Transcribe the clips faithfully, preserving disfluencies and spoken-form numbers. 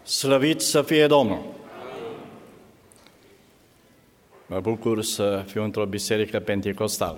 Slăvit să fie Domnul! Mă bucur să fiu într-o biserică penticostală.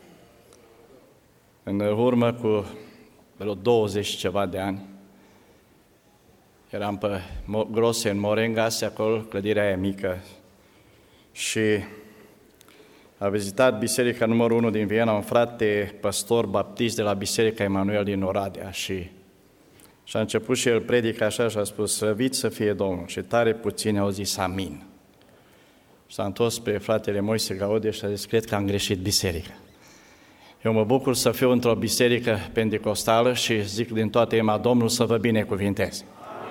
În urmă cu vreo douăzeci ceva de ani, eram pe Grose, în Morengas, acolo, clădirea aia mică, și a vizitat biserica numărul unu din Viena, un frate păstor baptist de la Biserica Emanuel din Oradea, și Și a început și el predica așa și a spus: slăvit să fie Domnul. Și tare puțini au zis amin. Și s-a întors spre fratele Moise Gaude și a zis: cred că am greșit biserica. Eu mă bucur să fiu într-o biserică pentecostală și zic din toată inima: Domnul să vă binecuvinteze.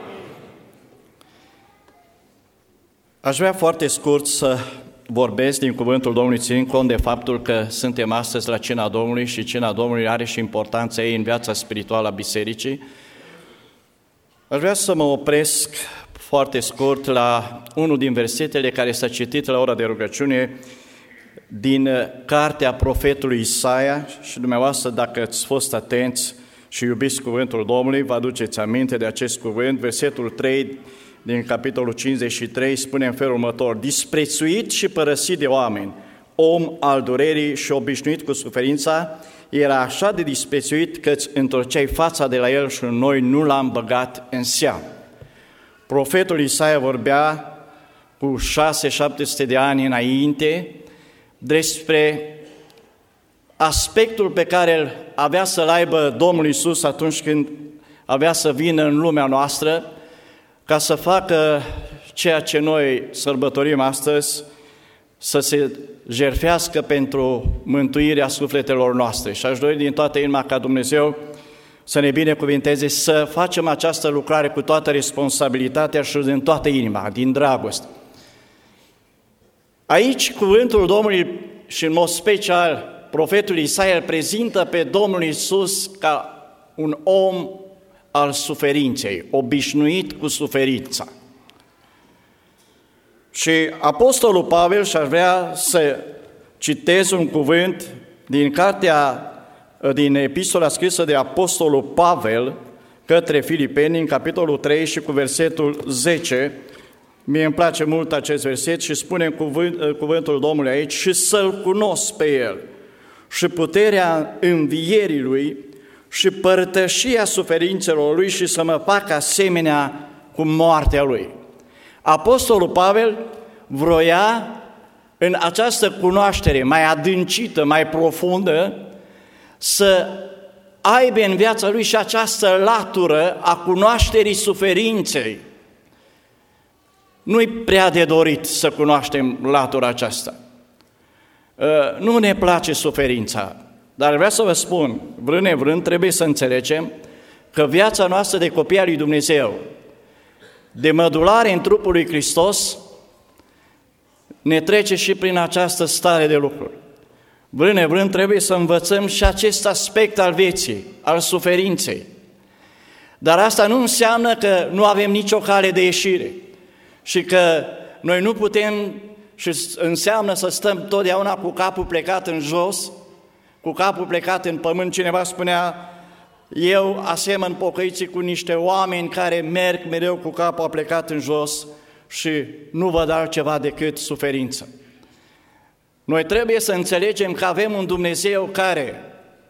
Aș vrea foarte scurt să vorbesc din cuvântul Domnului, ținând cont de faptul că suntem astăzi la cina Domnului și cina Domnului are și importanța ei în viața spirituală a bisericii. Aș vrea să mă opresc foarte scurt la unul din versetele care s-a citit la ora de rugăciune din cartea profetului Isaia, și dumneavoastră, dacă ați fost atenți și iubiți cuvântul Domnului, vă aduceți aminte de acest cuvânt. Versetul trei din capitolul cincizeci și trei spune în felul următor: disprețuit și părăsit de oameni, om al durerii și obișnuit cu suferința, era așa de disprețuit că îți întorceai fața de la el și noi nu l-am băgat în seamă. Profetul Isaia vorbea cu șase șapte sute de ani înainte despre aspectul pe care îl avea să-l aibă Domnul Iisus atunci când avea să vină în lumea noastră ca să facă ceea ce noi sărbătorim astăzi, să se jertfească pentru mântuirea sufletelor noastre. Și aș dori din toată inima ca Dumnezeu să ne binecuvinteze să facem această lucrare cu toată responsabilitatea și din toată inima, din dragoste. Aici cuvântul Domnului și în mod special profetul Isaia îl prezintă pe Domnul Iisus ca un om al suferinței, obișnuit cu suferința. Și apostolul Pavel, și aș vrea să citez un cuvânt din cartea, din epistola scrisă de apostolul Pavel către Filipeni, în capitolul trei și cu versetul zece. Mie îmi place mult acest verset și spune cuvânt, cuvântul Domnului aici: și să-L cunosc pe El și puterea învierii Lui și părtășia suferințelor Lui și să mă fac asemenea cu moartea Lui. Apostolul Pavel vroia în această cunoaștere mai adâncită, mai profundă, să aibă în viața lui și această latură a cunoașterii suferinței. Nu-i prea de dorit să cunoaștem latura aceasta. Nu ne place suferința, dar vreau să vă spun, vrând nevrând, trebuie să înțelegem că viața noastră de copii al lui Dumnezeu, de mădulare în trupul lui Hristos, ne trece și prin această stare de lucruri. Vrând nevrând, trebuie să învățăm și acest aspect al vieții, al suferinței. Dar asta nu înseamnă că nu avem nicio cale de ieșire și că noi nu putem, și înseamnă să stăm totdeauna cu capul plecat în jos, cu capul plecat în pământ. Cineva spunea: eu asemăn pocăiții cu niște oameni care merg mereu cu capul plecat în jos și nu văd altceva decât suferință. Noi trebuie să înțelegem că avem un Dumnezeu care,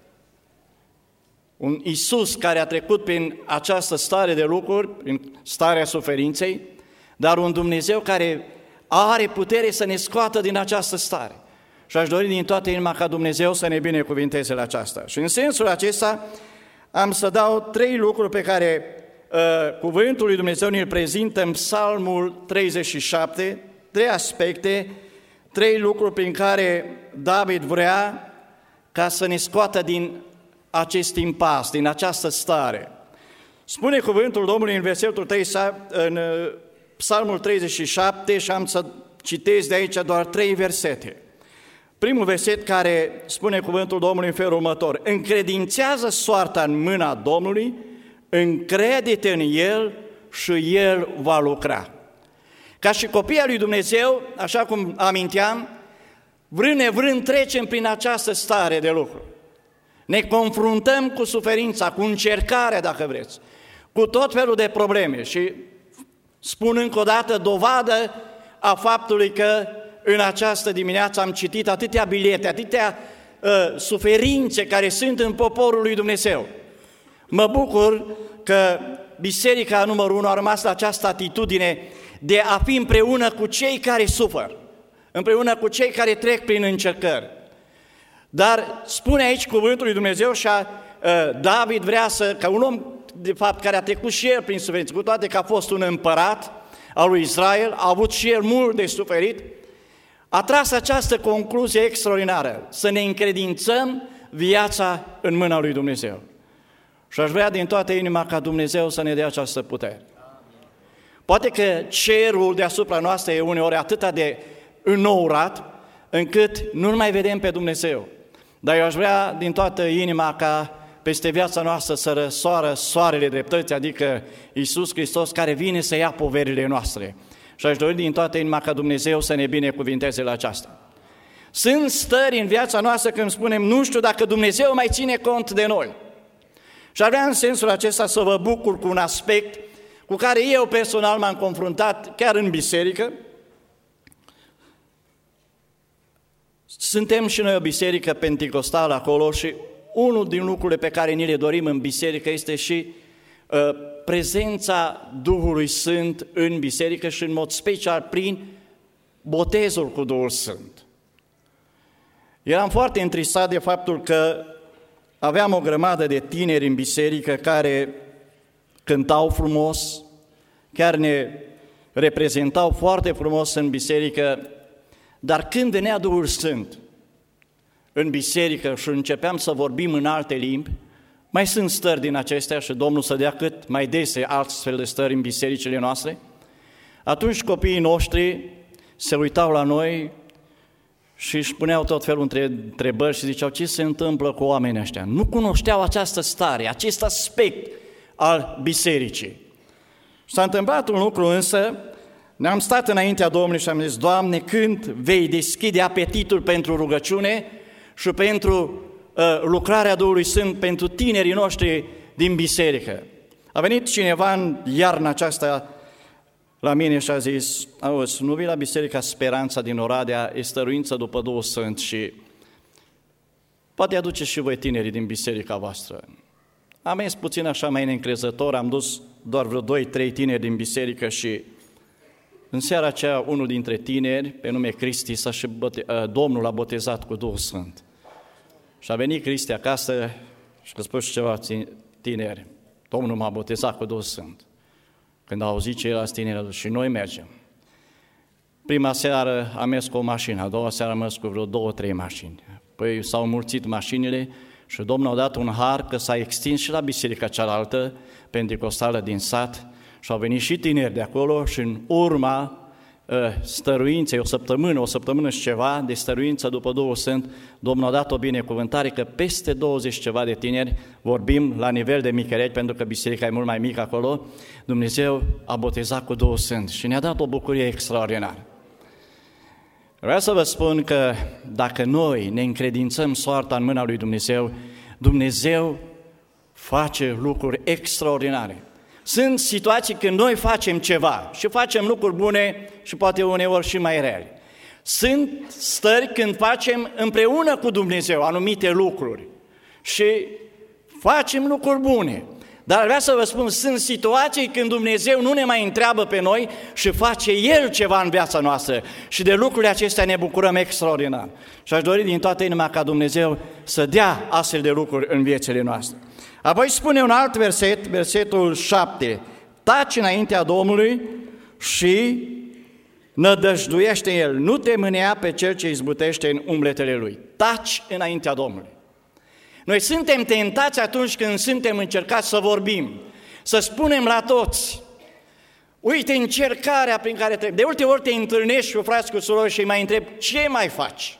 un Iisus care a trecut prin această stare de lucruri, prin starea suferinței, dar un Dumnezeu care are putere să ne scoată din această stare. Și aș dori din toată inima ca Dumnezeu să ne binecuvinteze la aceasta. Și în sensul acesta am să dau trei lucruri pe care uh, cuvântul lui Dumnezeu ne-l prezintă în Psalmul treizeci și șapte, trei aspecte, trei lucruri prin care David vrea ca să ne scoată din acest impas, din această stare. Spune cuvântul Domnului în versetul trei, în Psalmul treizeci și șapte, și am să citesc de aici doar trei versete. Primul verset care spune cuvântul Domnului în felul următor: încredințează soarta în mâna Domnului, încrede-te în El și El va lucra. Ca și copiii lui Dumnezeu, așa cum aminteam, vrând nevrând trecem prin această stare de lucru. Ne confruntăm cu suferința, cu încercarea, dacă vreți, cu tot felul de probleme și Spun încă o dată dovadă a faptului că în această dimineață am citit atâtea bilete, atâtea uh, suferințe care sunt în poporul lui Dumnezeu. Mă bucur că Biserica numărul unu a rămas la această atitudine de a fi împreună cu cei care suferă, împreună cu cei care trec prin încercări. Dar spune aici cuvântul lui Dumnezeu și a, uh, David vrea să, ca un om de fapt care a trecut și el prin suferință, cu toate că a fost un împărat al lui Israel, a avut și el mult de suferit, a tras această concluzie extraordinară, să ne încredințăm viața în mâna lui Dumnezeu. Și aș vrea din toată inima ca Dumnezeu să ne dea această putere. Poate că cerul deasupra noastră e uneori atât de înnourat, încât nu mai vedem pe Dumnezeu. Dar eu aș vrea din toată inima ca peste viața noastră să răsoară soarele dreptății, adică Iisus Hristos care vine să ia poverile noastre. Și aș dori din toată inima ca Dumnezeu să ne binecuvinteze la aceasta. Sunt stări în viața noastră când spunem, nu știu dacă Dumnezeu mai ține cont de noi. Și aș vrea în sensul acesta să vă bucur cu un aspect cu care eu personal m-am confruntat chiar în biserică. Suntem și noi o biserică penticostală acolo și unul din lucrurile pe care ni le dorim în biserică este și uh, prezența Duhului Sfânt în biserică și în mod special prin botezul cu Duhul Sfânt. Eram foarte întristat de faptul că aveam o grămadă de tineri în biserică care cântau frumos, chiar ne reprezentau foarte frumos în biserică, dar când venea Duhul Sfânt în biserică și începeam să vorbim în alte limbi, mai sunt stări din acestea și Domnul să dea cât mai dese astfel de stări în bisericile noastre, atunci copiii noștri se uitau la noi și își puneau tot felul de întrebări și ziceau, ce se întâmplă cu oamenii ăștia? Nu cunoșteau această stare, acest aspect al bisericii. S-a întâmplat un lucru însă, ne-am stat înaintea Domnului și am zis, Doamne, când vei deschide apetitul pentru rugăciune și pentru uh, lucrarea Duhului Sfânt pentru tinerii noștri din biserică? A venit cineva în iarna aceasta la mine și a zis, auzi, nu vii la Biserica Speranța din Oradea, e stăruință după Duhul Sfânt și poate aduceți și voi tinerii din biserica voastră. Am mers puțin așa mai neîncrezător, am dus doar vreo doi, trei tineri din biserică și în seara aceea unul dintre tineri, pe nume Cristi, s-a și bote... Domnul l-a botezat cu Duhul Sfânt. Și a venit Cristi acasă și a spus ceva tineri, Domnul m-a botezat cu Duhul Sfânt. Când a auzit ceilalți tineri, și noi mergem. Prima seară am mers cu o mașină, a doua seară am mers cu vreo două, trei mașini. Păi s-au mulțit mașinile și Domnul a dat un har că s-a extins și la biserica cealaltă, penticostală din sat, și au venit și tineri de acolo și în urma stăruinței, o săptămână, o săptămână și ceva de stăruință după Duhul Sfânt, Domnul a dat o binecuvântare că peste douăzeci ceva de tineri, vorbim la nivel de Micherești, pentru că biserica e mult mai mică acolo, Dumnezeu a botezat cu Duhul Sfânt și ne-a dat o bucurie extraordinară. Vreau să vă spun că dacă noi ne încredințăm soarta în mâna lui Dumnezeu, Dumnezeu face lucruri extraordinare. Sunt situații când noi facem ceva și facem lucruri bune și poate uneori și mai rele. Sunt stări când facem împreună cu Dumnezeu anumite lucruri și facem lucruri bune. Dar vreau să vă spun, sunt situații când Dumnezeu nu ne mai întreabă pe noi și face El ceva în viața noastră și de lucrurile acestea ne bucurăm extraordinar. Și aș dori din toată inima ca Dumnezeu să dea astfel de lucruri în viețile noastre. Apoi spune un alt verset, versetul șapte, taci înaintea Domnului și nădăjduiește El, nu te mânea pe Cel ce izbutește în umbletele Lui. Taci înaintea Domnului. Noi suntem tentați atunci când suntem încercați să vorbim, să spunem la toți, uite încercarea prin care trebuie. De multe ori te întâlnești cu frați, cu surori și îi mai întrebi, ce mai faci?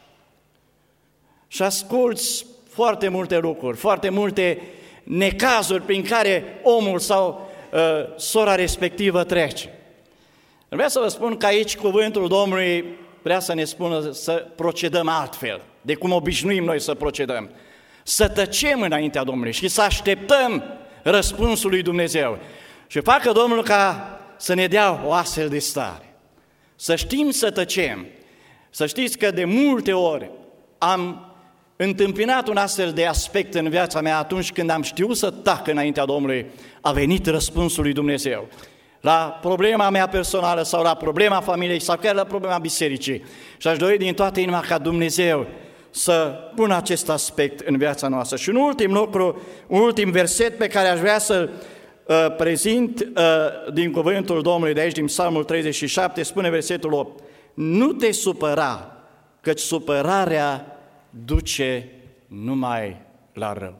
Și asculți foarte multe lucruri, foarte multe necazuri prin care omul sau uh, sora respectivă trece. Vreau să vă spun că aici cuvântul Domnului vrea să ne spună să procedăm altfel, de cum obișnuim noi să procedăm. Să tăcem înaintea Domnului și să așteptăm răspunsul lui Dumnezeu. Și facă Domnul ca să ne dea o astfel de stare. Să știm să tăcem. Să știți că de multe ori am întâmpinat un astfel de aspect în viața mea atunci când am știut să tac înaintea Domnului, a venit răspunsul lui Dumnezeu. La problema mea personală sau la problema familiei sau chiar la problema bisericii. Și aș dori din toată inima ca Dumnezeu să pună acest aspect în viața noastră. Și un ultim lucru, un ultim verset pe care aș vrea să-l uh, prezint uh, din cuvântul Domnului de aici, din Psalmul treizeci și șapte, spune versetul opt: nu te supăra, căci supărarea duce numai la rău.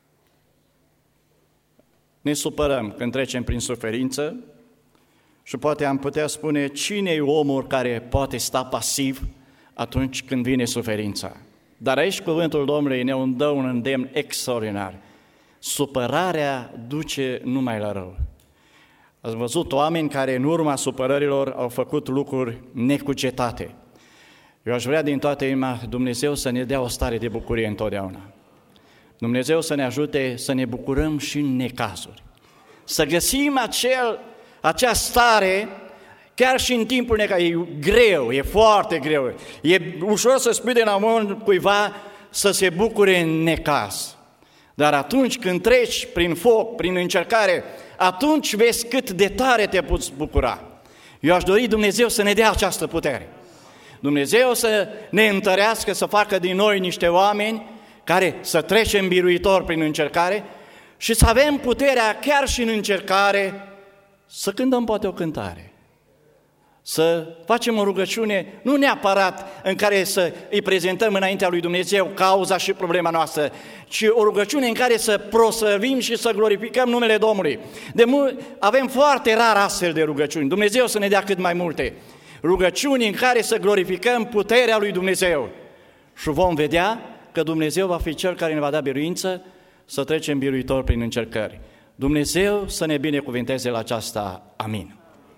Ne supărăm când trecem prin suferință și poate am putea spune, cine e omul care poate sta pasiv atunci când vine suferința? Dar aici cuvântul Domnului ne dă un îndemn extraordinar. Supărarea duce numai la rău. Ați văzut oameni care în urma supărărilor au făcut lucruri necugetate. Eu aș vrea din toată inima Dumnezeu să ne dea o stare de bucurie întotdeauna. Dumnezeu să ne ajute să ne bucurăm și în necazuri. Să găsim acel, acea stare chiar și în timpul necaz. E greu, e foarte greu. E ușor să spui de la un cuiva să se bucure în necaz. Dar atunci când treci prin foc, prin încercare, atunci vezi cât de tare te poți bucura. Eu aș dori Dumnezeu să ne dea această putere. Dumnezeu să ne întărească, să facă din noi niște oameni care să trecem biruitor prin încercare și să avem puterea chiar și în încercare să cântăm poate o cântare. Să facem o rugăciune, nu neapărat în care să îi prezentăm înaintea lui Dumnezeu cauza și problema noastră, ci o rugăciune în care să proslăvim și să glorificăm numele Domnului. De mult, avem foarte rar astfel de rugăciuni. Dumnezeu să ne dea cât mai multe. Rugăciuni în care să glorificăm puterea lui Dumnezeu. Și vom vedea că Dumnezeu va fi Cel care ne va da biruință să trecem biruitor prin încercări. Dumnezeu să ne binecuvinteze la aceasta. Amin.